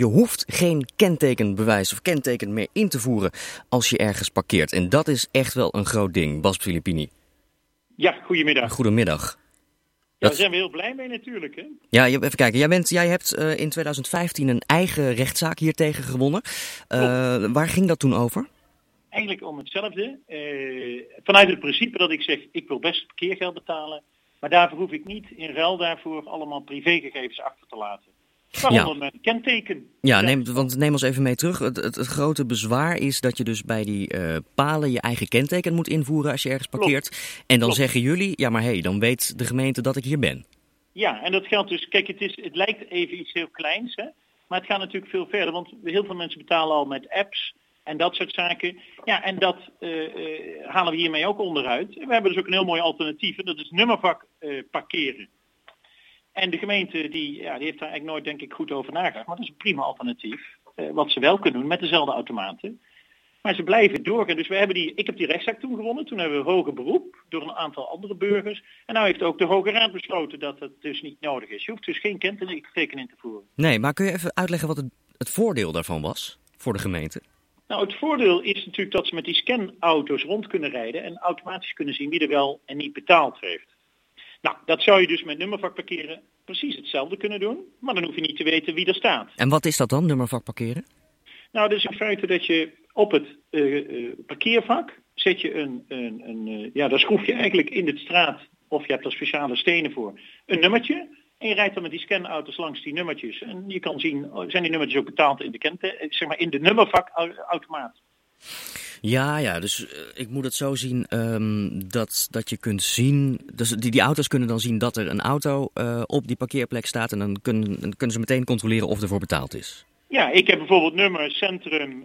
Je hoeft geen kentekenbewijs of kenteken meer in te voeren als je ergens parkeert. En dat is echt wel een groot ding, Bas Filippini. Ja, goedemiddag. Goedemiddag. Ja, daar zijn we heel blij mee natuurlijk, hè? Ja, even kijken. Jij hebt in 2015 een eigen rechtszaak hiertegen gewonnen. Waar ging dat toen over? Eigenlijk om hetzelfde. Vanuit het principe dat ik zeg, ik wil best parkeergeld betalen. Maar daarvoor hoef ik niet in ruil daarvoor allemaal privégegevens achter te laten. Waaronder mijn kenteken. Ja, neem ons even mee terug. Het grote bezwaar is dat je dus bij die palen je eigen kenteken moet invoeren als je ergens parkeert. Klopt. En dan zeggen jullie, ja maar dan weet de gemeente dat ik hier ben. Ja, en dat geldt dus, kijk, het lijkt even iets heel kleins, hè, maar het gaat natuurlijk veel verder. Want heel veel mensen betalen al met apps en dat soort zaken. Ja, en dat halen we hiermee ook onderuit. We hebben dus ook een heel mooi alternatief en dat is nummervak parkeren. En de gemeente die heeft daar eigenlijk nooit denk ik goed over nagedacht. Maar dat is een prima alternatief. Wat ze wel kunnen doen met dezelfde automaten. Maar ze blijven doorgaan. Dus ik heb die rechtszaak toen gewonnen. Toen hebben we hoger beroep door een aantal andere burgers. En nou heeft ook de Hoge Raad besloten dat het dus niet nodig is. Je hoeft dus geen kenteken in te voeren. Nee, maar kun je even uitleggen wat het voordeel daarvan was voor de gemeente? Nou, het voordeel is natuurlijk dat ze met die scanauto's rond kunnen rijden. En automatisch kunnen zien wie er wel en niet betaald heeft. Nou, dat zou je dus met nummervak parkeren precies hetzelfde kunnen doen. Maar dan hoef je niet te weten wie er staat. En wat is dat dan, nummervak parkeren? Nou, dus in feite dat je op het parkeervak zet je daar schroef je eigenlijk in de straat, of je hebt er speciale stenen voor, een nummertje. En je rijdt dan met die scanauto's langs die nummertjes. En je kan zien, zijn die nummertjes ook betaald in in de nummervakautomaat. Ja, dus ik moet het zo zien dat je kunt zien, dus die auto's kunnen dan zien dat er een auto op die parkeerplek staat en dan kunnen ze meteen controleren of ervoor betaald is. Ja, ik heb bijvoorbeeld nummer Centrum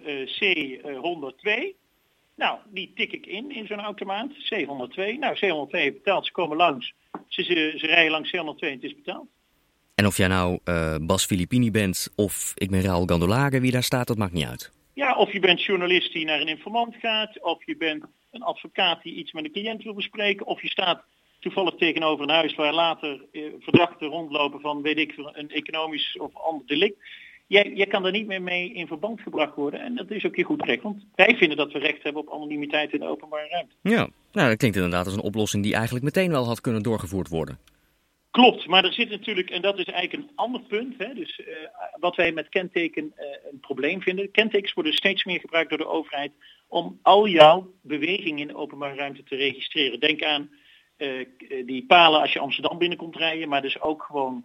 C102. Nou, die tik ik in zo'n automaat, C102. Nou, C102 heeft betaald, ze komen langs. Ze rijden langs C102 en het is betaald. En of jij nou Bas Filippini bent of ik ben Raoul Gandolare, wie daar staat, dat maakt niet uit. Ja, of je bent journalist die naar een informant gaat, of je bent een advocaat die iets met een cliënt wil bespreken, of je staat toevallig tegenover een huis waar later verdachten rondlopen van, weet ik, een economisch of ander delict. Jij kan er niet meer mee in verband gebracht worden en dat is ook je goed recht, want wij vinden dat we recht hebben op anonimiteit in de openbare ruimte. Ja, nou dat klinkt inderdaad als een oplossing die eigenlijk meteen wel had kunnen doorgevoerd worden. Klopt, maar er zit natuurlijk, en dat is eigenlijk een ander punt, hè, dus wat wij met kenteken een probleem vinden. Kentekens worden steeds meer gebruikt door de overheid om al jouw bewegingen in de openbare ruimte te registreren. Denk aan die palen als je Amsterdam binnenkomt rijden, maar dus ook gewoon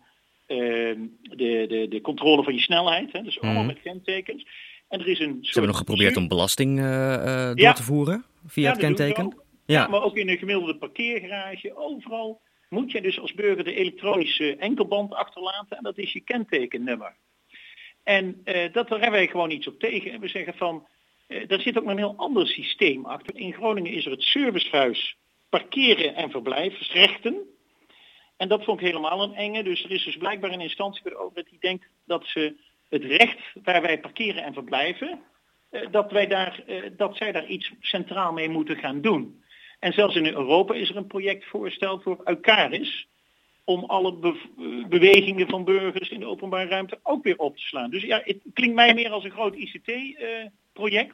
de controle van je snelheid, hè, dus allemaal met kentekens. En er is een soort... Ze hebben nog geprobeerd om belasting door te voeren via het kenteken. Ja, maar ook in een gemiddelde parkeergarage, overal moet je dus als burger de elektronische enkelband achterlaten en dat is je kentekennummer. En daar hebben wij gewoon iets op tegen. En we zeggen van, daar zit ook een heel ander systeem achter. In Groningen is er het servicehuis parkeren en verblijfsrechten. En dat vond ik helemaal een enge. Dus er is dus blijkbaar een instantie bij de overheid die denkt dat ze het recht waar wij parkeren en verblijven, dat zij daar iets centraal mee moeten gaan doen. En zelfs in Europa is er een project voorgesteld voor Eucaris om alle bewegingen van burgers in de openbare ruimte ook weer op te slaan. Dus ja, het klinkt mij meer als een groot ICT-project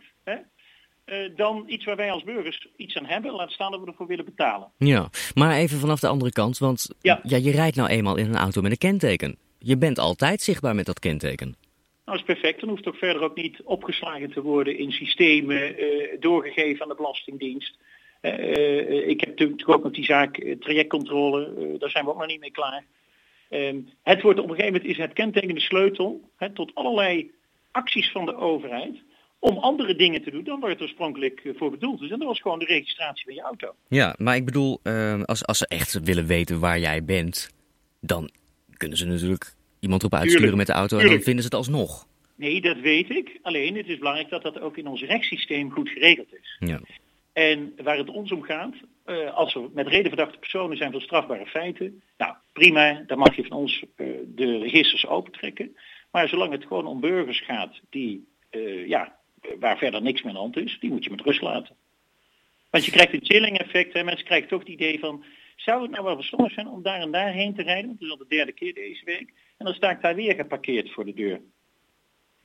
dan iets waar wij als burgers iets aan hebben. Laat staan dat we ervoor willen betalen. Ja, maar even vanaf de andere kant, want je rijdt nou eenmaal in een auto met een kenteken. Je bent altijd zichtbaar met dat kenteken. Nou, dat is perfect. Dan hoeft het ook verder ook niet opgeslagen te worden in systemen, doorgegeven aan de Belastingdienst. Ik heb natuurlijk ook nog die zaak trajectcontrole, daar zijn we ook nog niet mee klaar. Het wordt op een gegeven moment is het kenteken de sleutel tot allerlei acties van de overheid om andere dingen te doen dan waar het oorspronkelijk voor bedoeld is. En dat was gewoon de registratie van je auto. Ja, maar ik bedoel, als ze echt willen weten waar jij bent, dan kunnen ze natuurlijk iemand erop uitsturen met de auto en dan vinden ze het alsnog. Nee, dat weet ik. Alleen het is belangrijk dat dat ook in ons rechtssysteem goed geregeld is. Ja. En waar het ons om gaat, als er met reden verdachte personen zijn van strafbare feiten, nou prima, dan mag je van ons de registers opentrekken. Maar zolang het gewoon om burgers gaat die, waar verder niks meer aan de hand is, die moet je met rust laten. Want je krijgt een chilling effect, hè? Mensen krijgen toch het idee van, zou het nou wel verstandig zijn om daar en daar heen te rijden? Want het is al de derde keer deze week. En dan sta ik daar weer geparkeerd voor de deur.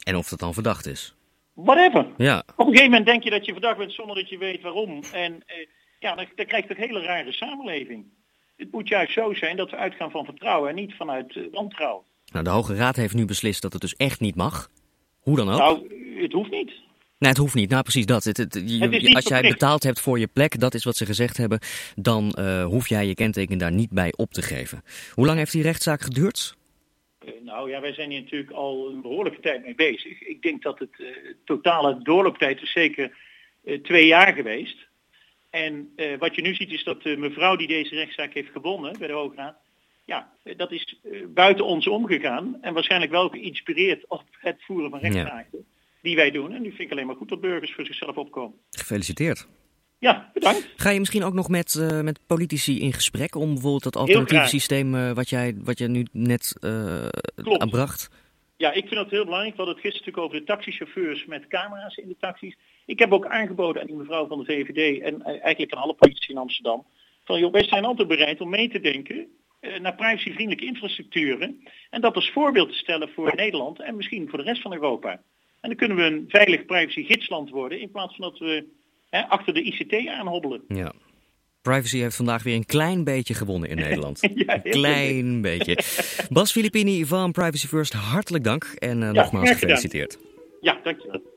En of dat dan verdacht is. Whatever. Ja. Op een gegeven moment denk je dat je verdacht bent zonder dat je weet waarom. En dan krijg je een hele rare samenleving. Het moet juist zo zijn dat we uitgaan van vertrouwen en niet vanuit wantrouwen. Nou, de Hoge Raad heeft nu beslist dat het dus echt niet mag. Hoe dan ook? Nou, het hoeft niet. Nee, het hoeft niet. Nou, precies dat. Als jij betaald hebt voor je plek, dat is wat ze gezegd hebben, dan hoef jij je kenteken daar niet bij op te geven. Hoe lang heeft die rechtszaak geduurd? Wij zijn hier natuurlijk al een behoorlijke tijd mee bezig. Ik denk dat het totale doorlooptijd is zeker 2 jaar geweest. En wat je nu ziet is dat de mevrouw die deze rechtszaak heeft gewonnen bij de Hoge Raad, dat is buiten ons omgegaan en waarschijnlijk wel geïnspireerd op het voeren van rechtszaken die wij doen. En nu vind ik alleen maar goed dat burgers voor zichzelf opkomen. Gefeliciteerd. Ja, bedankt. Ga je misschien ook nog met politici in gesprek om bijvoorbeeld dat alternatieve systeem wat je nu net aanbracht? Ja, ik vind dat heel belangrijk. We hadden het gisteren natuurlijk over de taxichauffeurs met camera's in de taxis. Ik heb ook aangeboden aan die mevrouw van de VVD en eigenlijk aan alle politici in Amsterdam, van joh, wij zijn altijd bereid om mee te denken naar privacyvriendelijke infrastructuren en dat als voorbeeld te stellen voor Nederland en misschien voor de rest van Europa. En dan kunnen we een veilig privacy-gidsland worden in plaats van dat we achter de ICT aanhobbelen. Ja. Privacy heeft vandaag weer een klein beetje gewonnen in Nederland. Ja, een klein beetje. Bas Filippini van Privacy First, hartelijk dank en nogmaals gefeliciteerd. Ja, dankjewel.